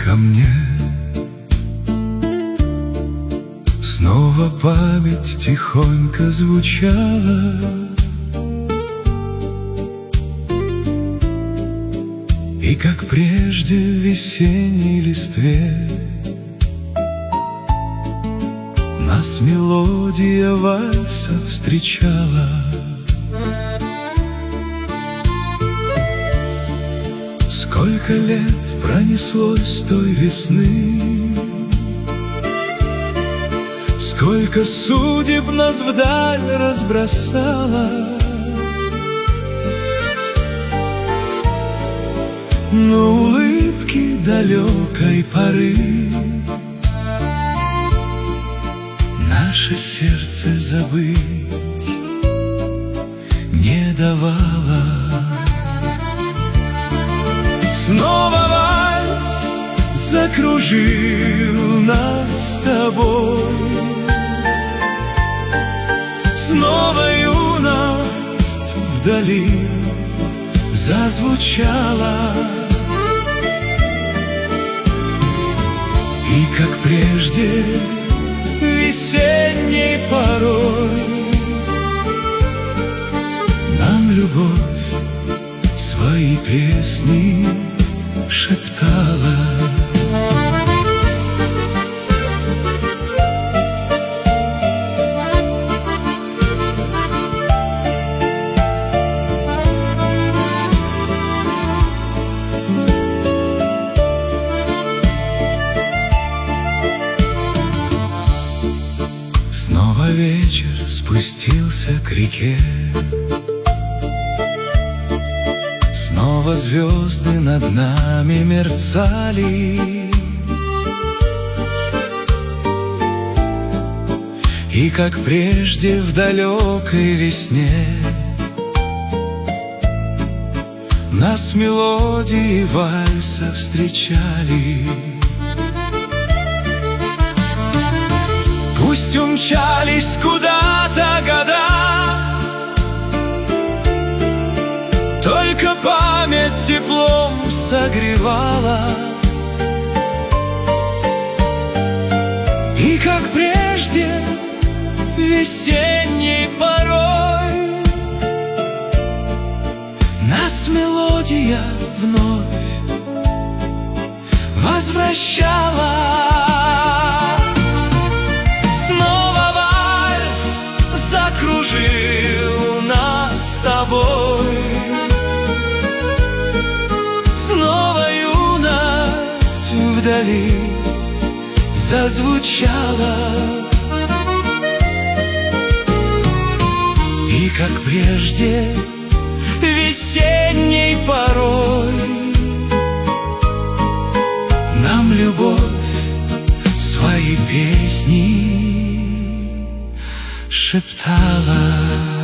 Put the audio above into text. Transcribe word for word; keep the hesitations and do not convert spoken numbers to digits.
ко мне. Снова память тихонько звучала, и как прежде в весенней листве нас мелодия вальса встречала. Сколько лет пронеслось с той весны, сколько судеб нас вдаль разбросало, но улыбки далекой поры наше сердце забыть не давало. Снова вальс закружил нас с тобой, снова юность вдали зазвучала, и как прежде весенней порой нам любовь свои песни шептала. Снова вечер спустился к реке, снова звезды над нами мерцали, и как прежде в далекой весне нас мелодии вальса встречали. Пусть умчались куда-то года, только память теплом согревала, и как прежде весенней порой нас мелодия вновь возвращала. Снова вальс закружил нас с тобой, снова юность вдали зазвучала, и как прежде весенней порой нам любовь свои песни шептала.